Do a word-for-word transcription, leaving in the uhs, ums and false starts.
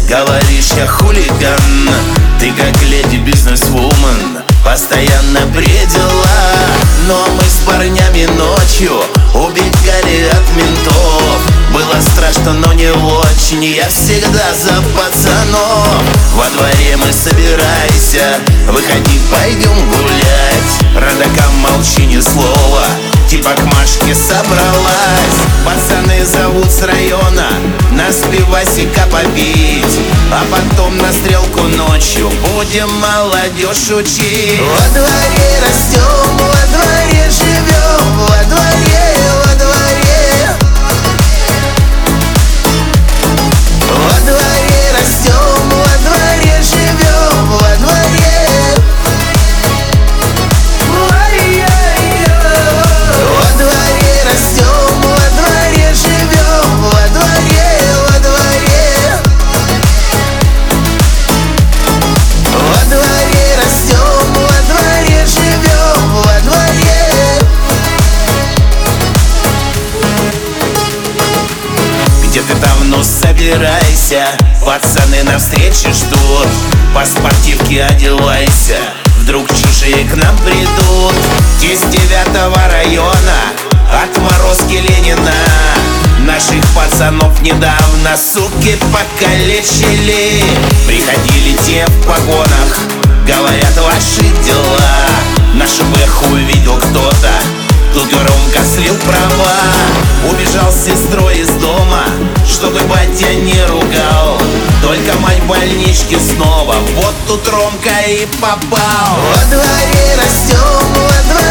Говоришь, я хулиган, ты как леди бизнесвумен, постоянно при делах. Но мы с парнями ночью убегали от ментов. Было страшно, но не очень, я всегда за пацанов. Во дворе мы собирайся, выходи, пойдем гулять. Родакам молчи ни слова, типа к Машке собралась. Пацаны зовут с района нас пивасика попить, а потом на стрелку ночью будем молодежь учить. Во дворе растем, во дворе живем, во дворе, во дворе. Во дворе растем, во дворе живем, во дворе. Во дворе растем, во дворе живем, во дворе, во дворе. Во дворе растем, во дворе живем, во дворе. Где ты там, ну собирайся, пацаны на встрече ждут. По спортивке одевайся, вдруг чужие к нам придут. Из девятого района, отморозки Ленина. Наших пацанов недавно суки покалечили. Приходили те в погонах, говорят, ваши дела. Нашу бэху увидел кто-то, тут громко слил права. Убежал с сестрой из дома, чтобы батя не ругал. Только мать в больничке снова, вот тут Ромка и попал. Во дворе растем, во дворе